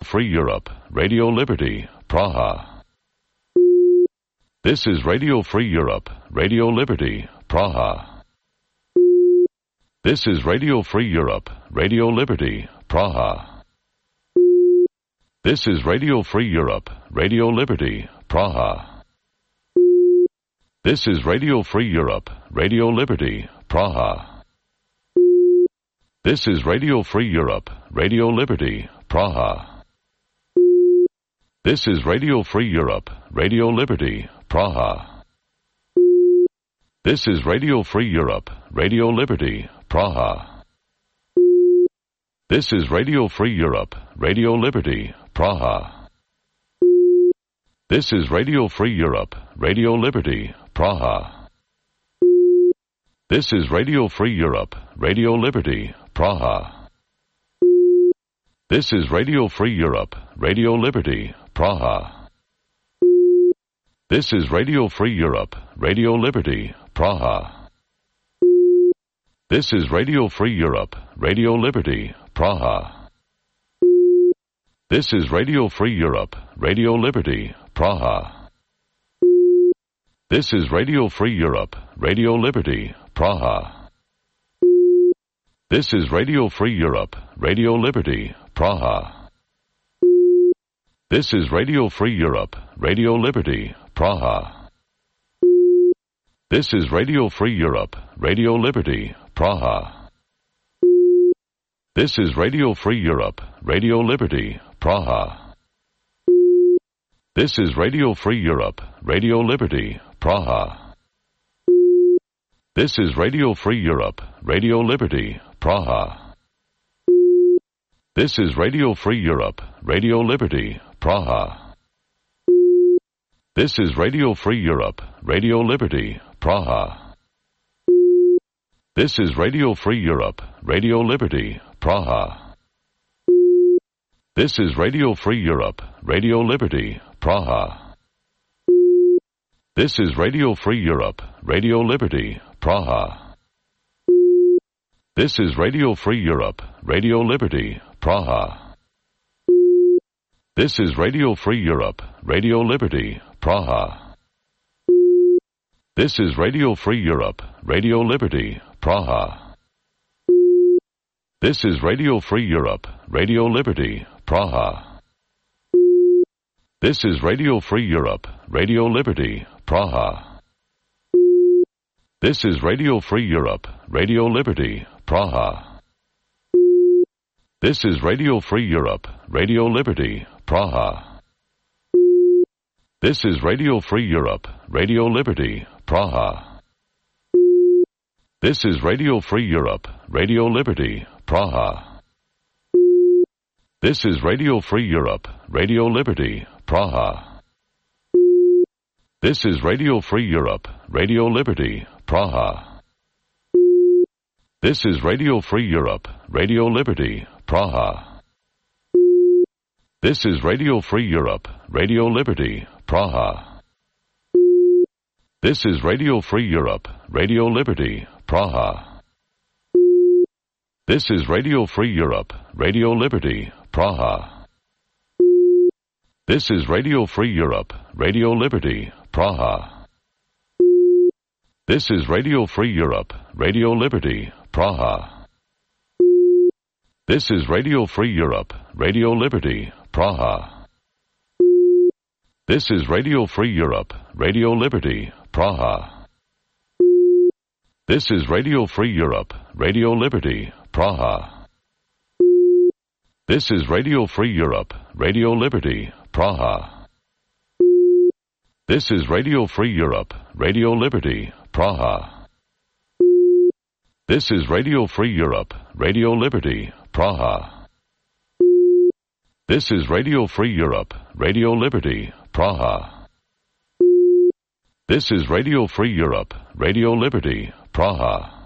Free Europe, Radio Liberty, Praha. This is Radio Free Europe, Radio Liberty, Praha. This is Radio Free Europe, Radio Liberty, Praha. This is Radio Free Europe, Radio Liberty, Praha. This is Radio Free Europe, Radio Liberty, Praha. This is Radio Free Europe, Radio Liberty, Praha. This is Radio Free Europe, Radio Liberty, Praha. This is Radio Free Europe, Radio Liberty, Praha. This is Radio Free Europe, Radio Liberty, Praha. This is Radio Free Europe, Radio Liberty, Praha. This is Radio Free Europe, Radio Liberty, Praha. This is Radio Free Europe, Radio Liberty, Praha. This is Radio Free Europe, Radio Liberty, Praha. This is Radio Free Europe, Radio Liberty, Praha. This is Radio Free Europe, Radio Liberty, Praha. This is Radio Free Europe, Radio Liberty, Praha. This is Radio Free Europe, Radio Liberty, Praha. This is Radio Free Europe, Radio Liberty, Praha. This is Radio Free Europe, Radio Liberty, Praha. This is Radio Free Europe, Radio Liberty, Praha. This is Radio Free Europe, Radio Liberty, Praha. This is Radio Free Europe, Radio Liberty, Praha. This is Radio Free Europe, Radio Liberty, Praha. This is Radio Free Europe, Radio Liberty, Praha. This is Radio Free Europe, Radio Liberty, Praha. This is Radio Free Europe, Radio Liberty, Praha. This is Radio Free Europe, Radio Liberty, Praha. This is Radio Free Europe, Radio Liberty, Praha. This is Radio Free Europe, Radio Liberty, Praha. This is Radio Free Europe, Radio Liberty, Praha. This is Radio Free Europe, Radio Liberty, Praha. This is Radio Free Europe, Radio Liberty, Praha. This is Radio Free Europe, Radio Liberty, Praha. This is Radio Free Europe, Radio Liberty, Praha. This is Radio Free Europe, Radio Liberty, Praha. This is Radio Free Europe, Radio Liberty, Praha. This is Radio Free Europe, Radio Liberty, Praha. This is Radio Free Europe, Radio Liberty, Praha. This is Radio Free Europe, Radio Liberty, Praha. This is Radio Free Europe, Radio Liberty, Praha. This is Radio Free Europe, Radio Liberty, Praha. This is Radio Free Europe, Radio Liberty, Praha. This is Radio Free Europe, Radio Liberty, Praha. This is Radio Free Europe, Radio Liberty, Praha. This is Radio Free Europe, Radio Liberty, Praha. This is Radio Free Europe, Radio Liberty, Praha. This is Radio Free Europe, Radio Liberty, Praha. This is Radio Free Europe, Radio Liberty, Praha. This is Radio Free Europe, Radio Liberty, Praha. This is Radio Free Europe, Radio Liberty, Praha. This is Radio Free Europe, Radio Liberty, Praha. This is Radio Free Europe, Radio Liberty, Praha.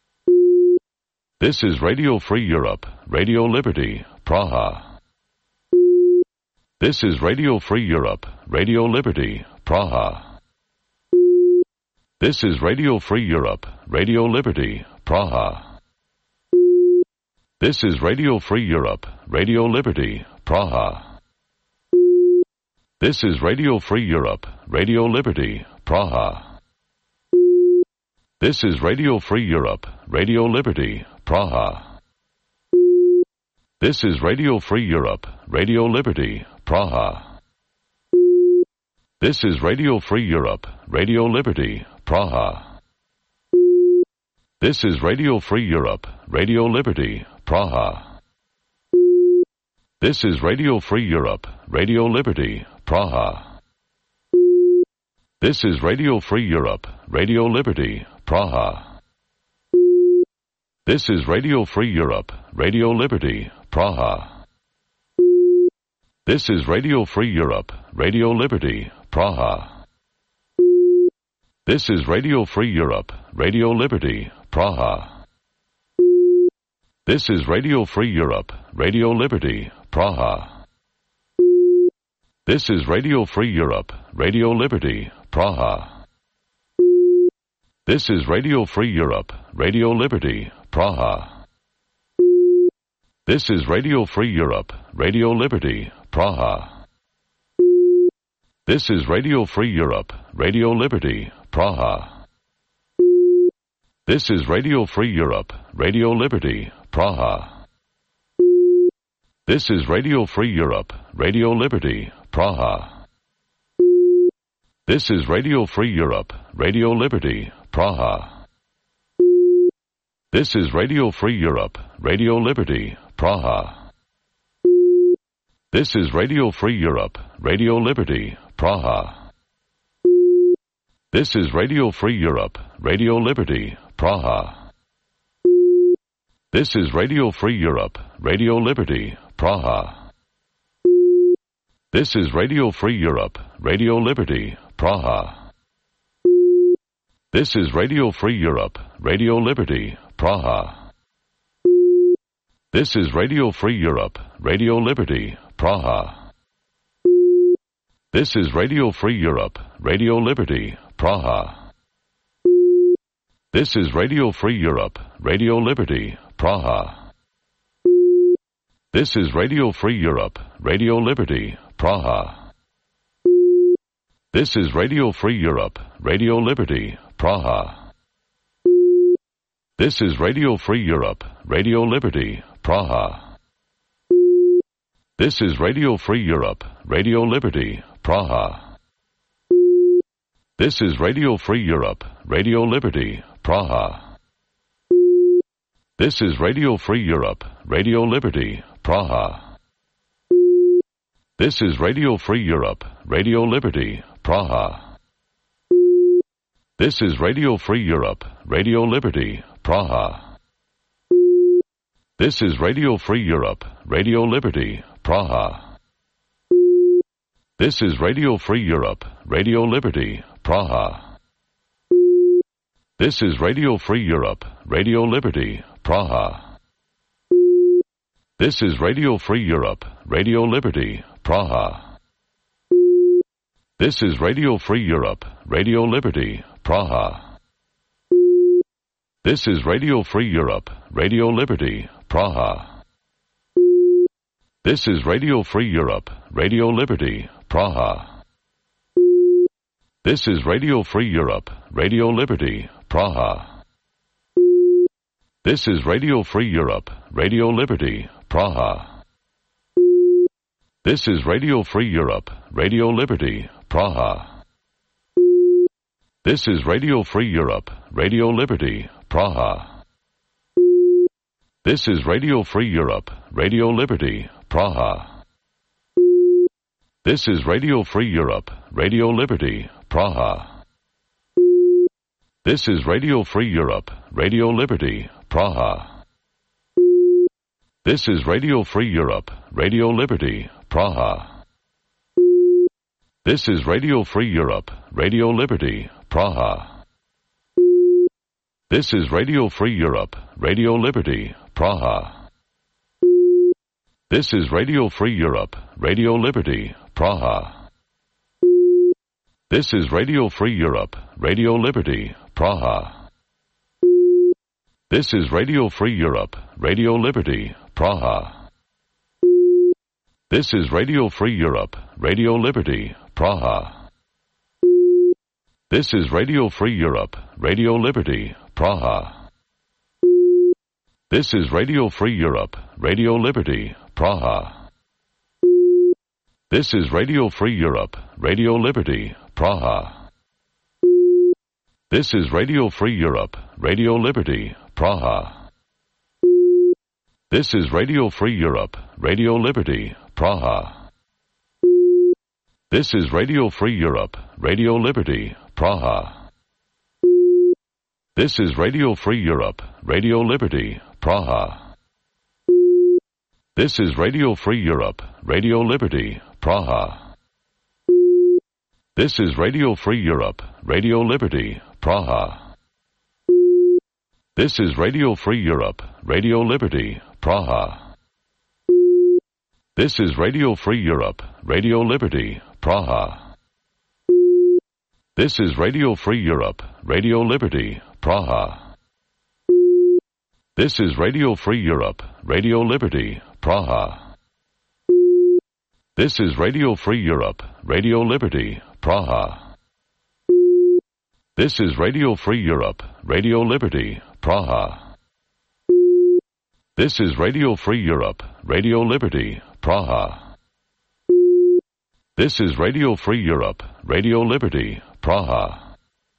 This is Radio Free Europe, Radio Liberty, Praha. This is Radio Free Europe, Radio Liberty, Praha. This is Radio Free Europe, Radio Liberty, Praha. This is Radio Free Europe, Radio Liberty, Praha. This is Radio Free Europe, Radio Liberty, Praha. This is Radio Free Europe, Radio Liberty, Praha. This is Radio Free Europe, Radio Liberty, Praha. This is Radio Free Europe, Radio Liberty, Praha. This is Radio Free Europe, Radio Liberty, Praha. This is Radio Free Europe, Radio Liberty, Praha. This is Radio Free Europe, Radio Liberty, Praha. This is Radio Free Europe, Radio Liberty, Praha. This is Radio Free Europe, Radio Liberty, Praha. This is Radio Free Europe, Radio Liberty, Praha. This is Radio Free Europe, Radio Liberty, Praha. This is Radio Free Europe, Radio Liberty, Praha. This is Radio Free Europe, Radio Liberty, Praha. This is Radio Free Europe, Radio Liberty, Praha. This is Radio Free Europe, Radio Liberty, Praha. This is Radio Free Europe, Radio Liberty, Praha. This is Radio Free Europe, Radio Liberty, Praha. This is Radio Free Europe, Radio Liberty, Praha. This is Radio Free Europe, Radio Liberty, Praha. This is Radio Free Europe, Radio Liberty, Praha. This is Radio Free Europe, Radio Liberty, Praha. This is Radio Free Europe, Radio Liberty, Praha. This is Radio Free Europe, Radio Liberty, Praha. This is Radio Free Europe, Radio Liberty, Praha. This is Radio Free Europe, Radio Liberty, Praha. This is Radio Free Europe, Radio Liberty, Praha. This is Radio Free Europe, Radio Liberty, Praha. This is Radio Free Europe, Radio Liberty, Praha. This is Radio Free Europe, Radio Liberty, Praha. This is Radio Free Europe, Radio Liberty, Praha. This is Radio Free Europe, Radio Liberty, Praha. This is Radio Free Europe, Radio Liberty, Praha. This is Radio Free Europe, Radio Liberty, Praha. This is Radio Free Europe, Radio Liberty, Praha. This is Radio Free Europe, Radio Liberty, Praha. This is Radio Free Europe, Radio Liberty, Praha. This is Radio Free Europe, Radio Liberty, Praha. This is Radio Free Europe, Radio Liberty, Praha. This is Radio Free Europe, Radio Liberty, Praha. This is Radio Free Europe, Radio Liberty, Praha. This is Radio Free Europe, Radio Liberty, Praha. This is Radio Free Europe, Radio Liberty, Praha. This is Radio Free Europe, Radio Liberty, Praha. This is Radio Free Europe, Radio Liberty, Praha. This is Radio Free Europe, Radio Liberty, Praha. This is Radio Free Europe, Radio Liberty, Praha. This is Radio Free Europe, Radio Liberty, Praha. This is Radio Free Europe, Radio Liberty, Praha. This is Radio Free Europe, Radio Liberty, Praha. This is Radio Free Europe, Radio Liberty, Praha. This is Radio Free Europe, Radio Liberty, Praha. This is Radio Free Europe, Radio Liberty, Praha. This is Radio Free Europe, Radio Liberty, Praha. This is Radio Free Europe, Radio Liberty, Praha. This is Radio Free Europe, Radio Liberty, Praha. This is Radio Free Europe, Radio Liberty, Praha. This is Radio Free Europe, Radio Liberty, Praha. This is Radio Free Europe, Radio Liberty, Praha. This is Radio Free Europe, Radio Liberty, Praha. This is Radio Free Europe, Radio Liberty, Praha. This is Radio Free Europe, Radio Liberty, Praha. This is Radio Free Europe, Radio Liberty, Praha. This is Radio Free Europe, Radio Liberty, Praha. This is Radio Free Europe, Radio Liberty, Praha. This is Radio Free Europe, Radio Liberty, Praha. This is Radio Free Europe, Radio Liberty, Praha. This is Radio Free Europe, Radio Liberty, Praha. This is Radio Free Europe, Radio Liberty, Praha. This is Radio Free Europe, Radio Liberty, Praha. This is Radio Free Europe, Radio Liberty, Praha. This is Radio Free Europe, Radio Liberty, Praha. This is Radio Free Europe, Radio Liberty, Praha. This is Radio Free Europe, Radio Liberty, Praha.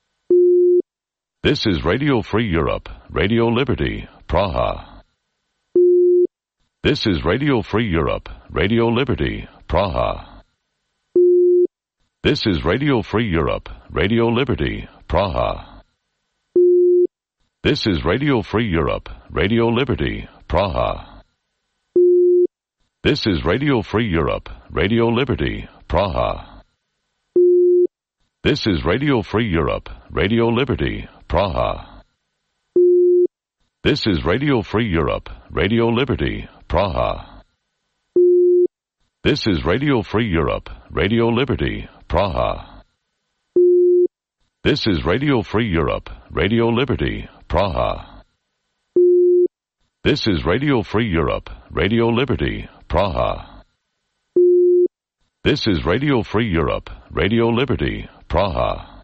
This is Radio Free Europe, Radio Liberty, Praha. This is Radio Free Europe, Radio Liberty, Praha. This is Radio Free Europe, Radio Liberty, Praha. This is Radio Free Europe, Radio Liberty, Praha. This is Radio Free Europe, Radio Liberty, Praha. This is Radio Free Europe, Radio Liberty, Praha. This is Radio Free Europe, Radio Liberty, Praha. This is Radio Free Europe, Radio Liberty, Praha. This is Radio Free Europe, Radio Liberty, Praha. This is Radio Free Europe, Radio Liberty, Praha. This is Radio Free Europe, Radio Liberty, Praha.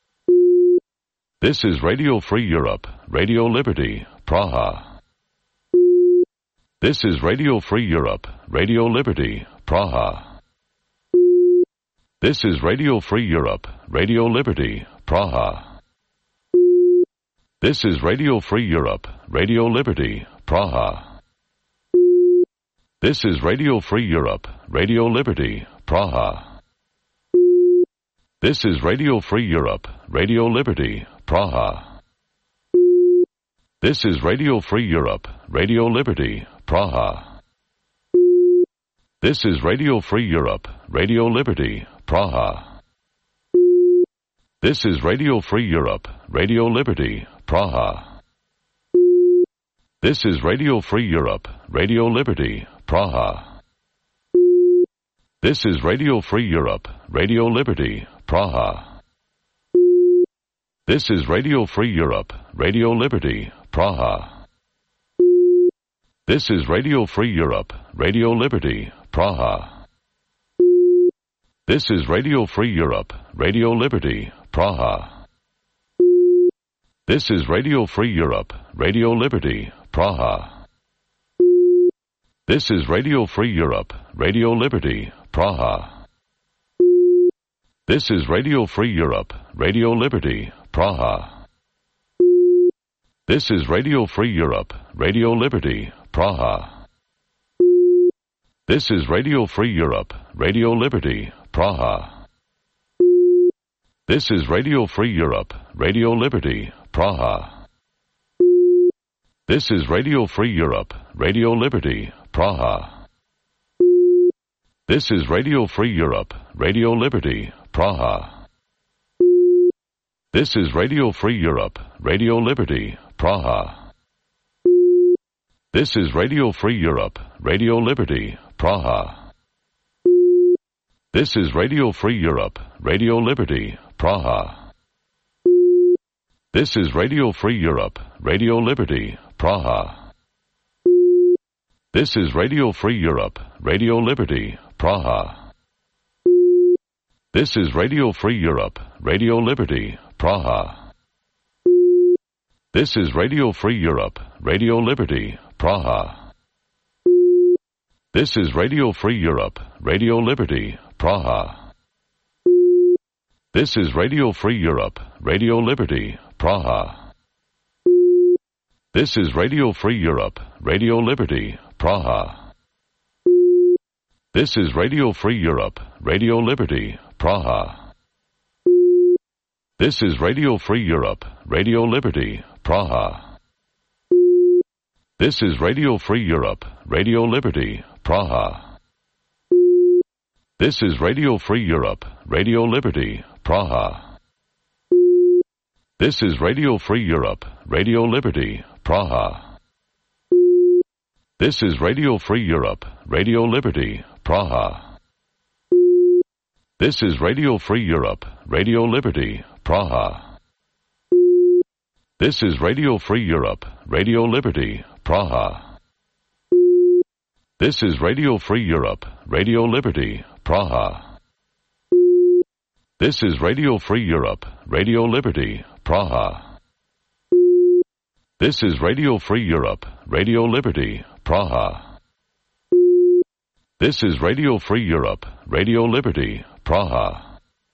This is Radio Free Europe, Radio Liberty, Praha. This is Radio Free Europe, Radio Liberty, Praha. This is Radio Free Europe, Radio Liberty, Praha. This is Radio Free Europe, Radio Liberty, Praha. This is Radio Free Europe, Radio Liberty, Praha. This is Radio Free Europe, Radio Liberty, Praha. This is Radio Free Europe, Radio Liberty, Praha. This is Radio Free Europe, Radio Liberty, Praha. This is Radio Free Europe, Radio Liberty, Praha. This is Radio Free Europe, Radio Liberty, Praha. This is Radio Free Europe, Radio Liberty, Praha. This is Radio Free Europe, Radio Liberty, Praha. This is Radio Free Europe, Radio Liberty, Praha. This is Radio Free Europe, Radio Liberty, Praha. This is Radio Free Europe, Radio Liberty, Praha. This is Radio Free Europe, Radio Liberty, Praha. This is Radio Free Europe, Radio Liberty, Praha. This is Radio Free Europe, Radio Liberty, Praha. This is Radio Free Europe, Radio Liberty, Praha. This is Radio Free Europe, Radio Liberty, Praha. This is Radio Free Europe, Radio Liberty, Praha. This is Radio Free Europe, Radio Liberty, Praha. This is Radio Free Europe, Radio Liberty, Praha. This is Radio Free Europe, Radio Liberty, Praha. This is Radio Free Europe, Radio Liberty, Praha. This is Radio Free Europe, Radio Liberty, Praha. This is Radio Free Europe, Radio Liberty, Praha. This is Radio Free Europe, Radio Liberty, Praha. This is Radio Free Europe, Radio Liberty, Praha. This is Radio Free Europe, Radio Liberty, Praha. This is Radio Free Europe, Radio Liberty, Praha. This is Radio Free Europe, Radio Liberty, Praha. This is Radio Free Europe, Radio Liberty, Praha. This is Radio Free Europe, Radio Liberty, Praha. This is Radio Free Europe, Radio Liberty, Praha. This is Radio Free Europe, Radio Liberty, Praha. This is Radio Free Europe, Radio Liberty, Praha. This is Radio Free Europe, Radio Liberty, Praha. This is Radio Free Europe, Radio Liberty, Praha. This is Radio Free Europe, Radio Liberty, Praha. This is Radio Free Europe, Radio Liberty, Praha. This is Radio Free Europe, Radio Liberty, Praha. This is Radio Free Europe, Radio Liberty, Praha. This is Radio Free Europe, Radio Liberty, Praha.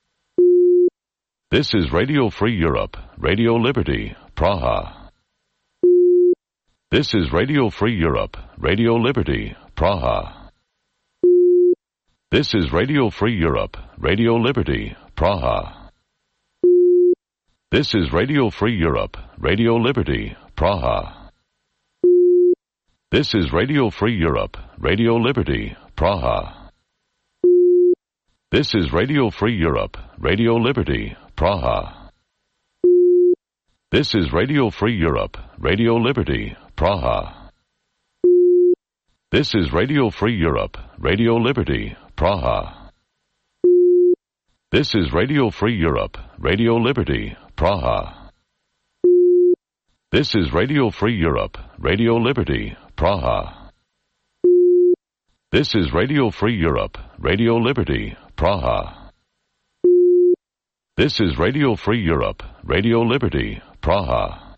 This is Radio Free Europe, Radio Liberty, Praha. This is Radio Free Europe, Radio Liberty, Praha. This is Radio Free Europe, Radio Liberty, Praha. This is Radio Free Europe, Radio Liberty, Praha. This is Radio Free Europe, Radio Liberty, Praha. This is Radio Free Europe, Radio Liberty, Praha. This is Radio Free Europe, Radio Liberty, Praha. This is Radio Free Europe, Radio Liberty, Praha. This is Radio Free Europe, Radio Liberty, Praha. This is Radio Free Europe, Radio Liberty, Praha. This is Radio Free Europe, Radio Liberty, Praha. This is Radio Free Europe, Radio Liberty, Praha.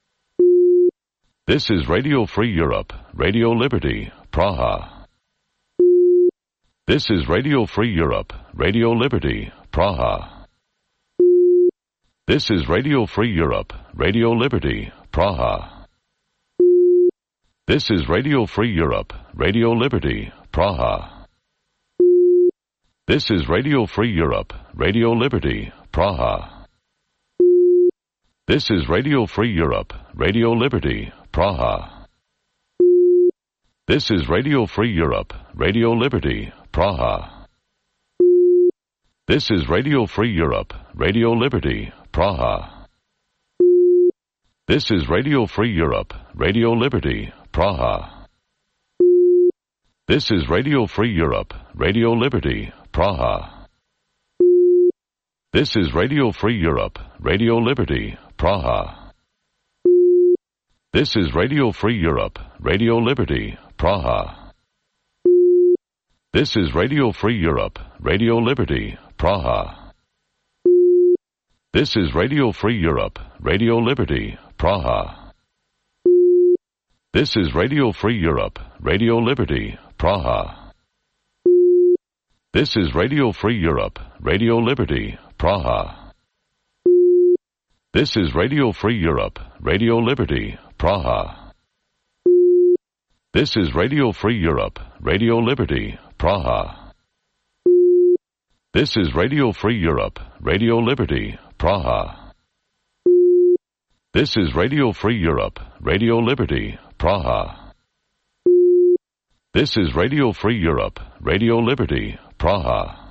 This is Radio Free Europe, Radio Liberty, Praha. This is Radio Free Europe, Radio Liberty, Praha. This is Radio Free Europe, Radio Liberty, Praha. This is Radio Free Europe, Radio Liberty, Praha. This is Radio Free Europe, Radio Liberty, Praha. This is Radio Free Europe, Radio Liberty, Praha. This is Radio Free Europe, Radio Liberty, Praha. This is Radio Free Europe, Radio Liberty, Praha. This is Radio Free Europe, Radio Liberty, Praha. This is Radio Free Europe, Radio Liberty, Praha. This is Radio Free Europe, Radio Liberty, Praha. This is Radio Free Europe, Radio Liberty, Praha. This is Radio Free Europe, Radio Liberty, Praha. This is Radio Free Europe, Radio Liberty, Praha. This is Radio Free Europe, Radio Liberty, Praha. This is Radio Free Europe, Radio Liberty, Praha. This is Radio Free Europe, Radio Liberty, Praha. This is Radio Free Europe, Radio Liberty, Praha. This is Radio Free Europe, Radio Liberty, Praha. This is Radio Free Europe, Radio Liberty, Praha. This is Radio Free Europe, Radio Liberty, Praha.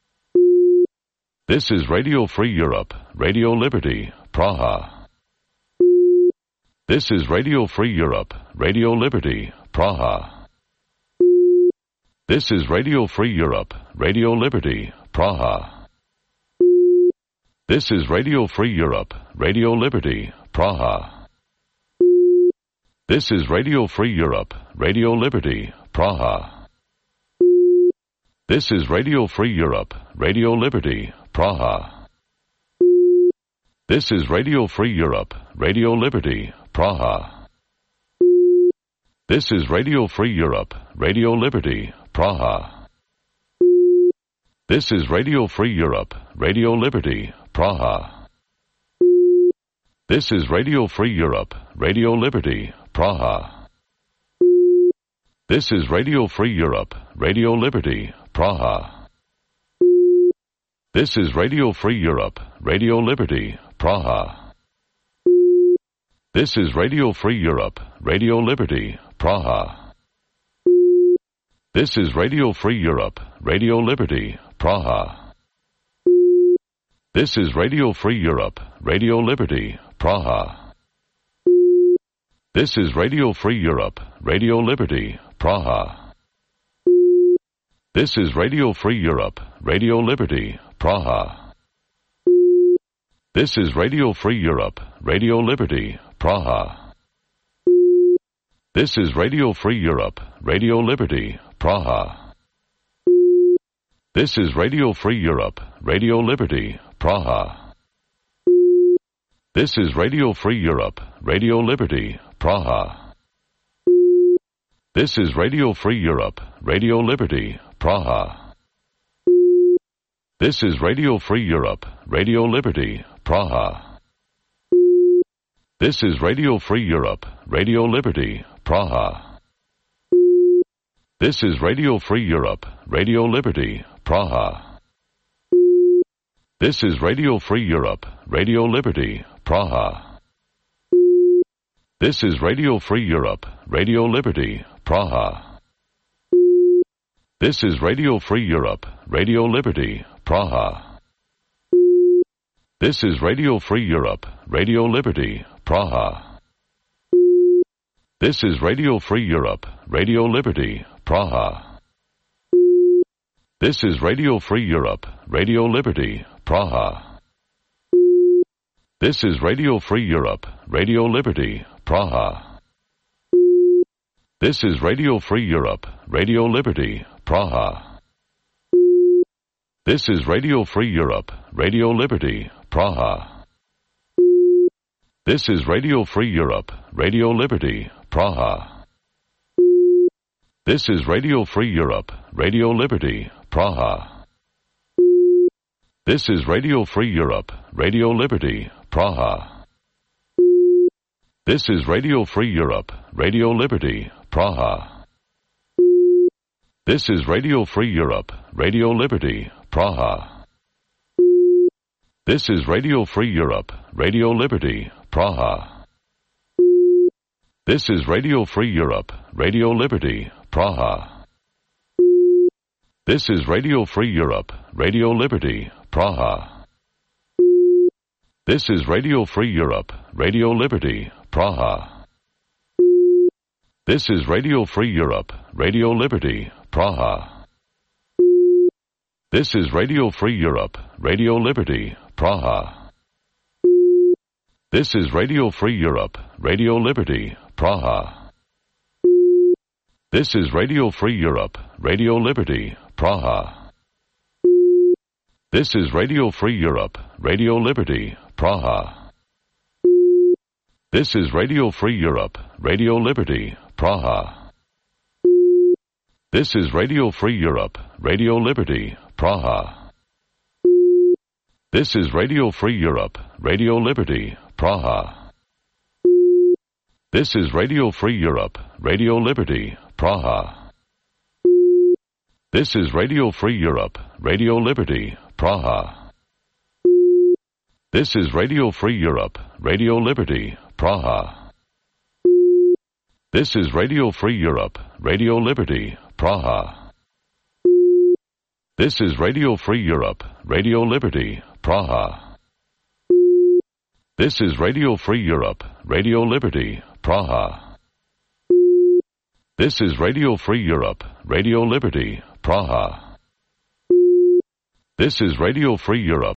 This is Radio Free Europe, Radio Liberty, Praha. This is Radio Free Europe, Radio Liberty, Praha. This is Radio Free Europe, Radio Liberty, Praha. This is Radio Free Europe, Radio Liberty, Praha. This is Radio Free Europe, Radio Liberty, Praha. This is Radio Free Europe, Radio Liberty, Praha. This is Radio Free Europe, Radio Liberty, Praha. This is Radio Free Europe, Radio Liberty, Praha. This is Radio Free Europe, Radio Liberty, Praha. This is Radio Free Europe, Radio Liberty, Praha. This is Radio Free Europe, Radio Liberty, Praha. This is Radio Free Europe, Radio Liberty, Praha. This is Radio Free Europe, Radio Liberty, Praha. This is Radio Free Europe, Radio Liberty, Praha. This is Radio Free Europe, Radio Liberty, Praha. This is Radio Free Europe, Radio Liberty, Praha. This is Radio Free Europe, Radio Liberty, Praha. This is Radio Free Europe, Radio Liberty, Praha. This is Radio Free Europe, Radio Liberty, Praha. This is Radio Free Europe, Radio Liberty, Praha. This is Radio Free Europe, Radio Liberty, Praha. This is Radio Free Europe, Radio Liberty, Praha. This is Radio Free Europe, Radio Liberty, Praha. This is Radio Free Europe, Radio Liberty, Praha. This is Radio Free Europe, Radio Liberty, Praha. This is Radio Free Europe, Radio Liberty, Praha. This is Radio Free Europe, Radio Liberty, Praha. This is Radio Free Europe, Radio Liberty, Praha. This is Radio Free Europe, Radio Liberty, Praha. This is Radio Free Europe, Radio Liberty, Praha. This is Radio Free Europe, Radio Liberty, Praha. This is Radio Free Europe, Radio Liberty, Praha. This is Radio Free Europe, Radio Liberty, Praha. This is Radio Free Europe, Radio Liberty, Praha. This is Radio Free Europe, Radio Liberty, Praha. This is Radio Free Europe, Radio Liberty, Praha. This is Radio Free Europe, Radio Liberty, Praha. This is Radio Free Europe, Radio Liberty, Praha. This is Radio Free Europe, Radio Liberty, Praha. This is Radio Free Europe, Radio Liberty, Praha. This is Radio Free Europe, Radio Liberty, Praha. This is Radio Free Europe, Radio Liberty, Praha. This is Radio Free Europe, Radio Liberty, Praha. This is Radio Free Europe, Radio Liberty, Praha. This is Radio Free Europe, Radio Liberty, Praha. This is Radio Free Europe, Radio Liberty, Praha. This is Radio Free Europe, Radio Liberty, Praha. This is Radio Free Europe, Radio Liberty, Praha. This is Radio Free Europe, Radio Liberty, Praha. This is Radio Free Europe, Radio Liberty, Praha. This is Radio Free Europe, Radio Liberty, Praha. This is Radio Free Europe, Radio Liberty, Praha. This is Radio Free Europe, Radio Liberty, Praha. This is Radio Free Europe, Radio Liberty, Praha. This is Radio Free Europe, Radio Liberty, Praha. This is Radio Free Europe, Radio Liberty, Praha. This is Radio Free Europe, Radio Liberty, Praha. This is Radio Free Europe, Radio Liberty, Praha. This is Radio Free Europe,